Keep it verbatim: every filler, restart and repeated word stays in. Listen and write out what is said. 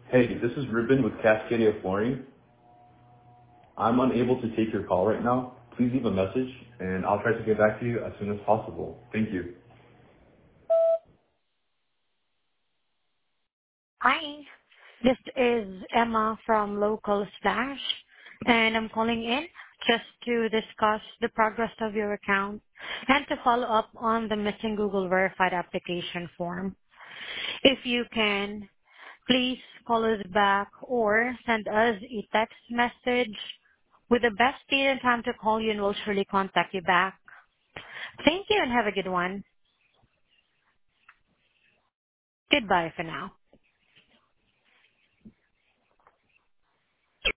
Hey, this is Ruben with Cascadia Flooring. I'm unable to take your call right now. Please leave a message, and I'll try to get back to you as soon as possible. Thank you. Hi, this is Emma from Local Slash, and I'm calling in just to discuss the progress of your account and to follow up on the missing Google Verified application form. If you can, please call us back or send us a text message with the best date and time to call you, and we'll surely contact you back. Thank you and have a good one. Goodbye for now.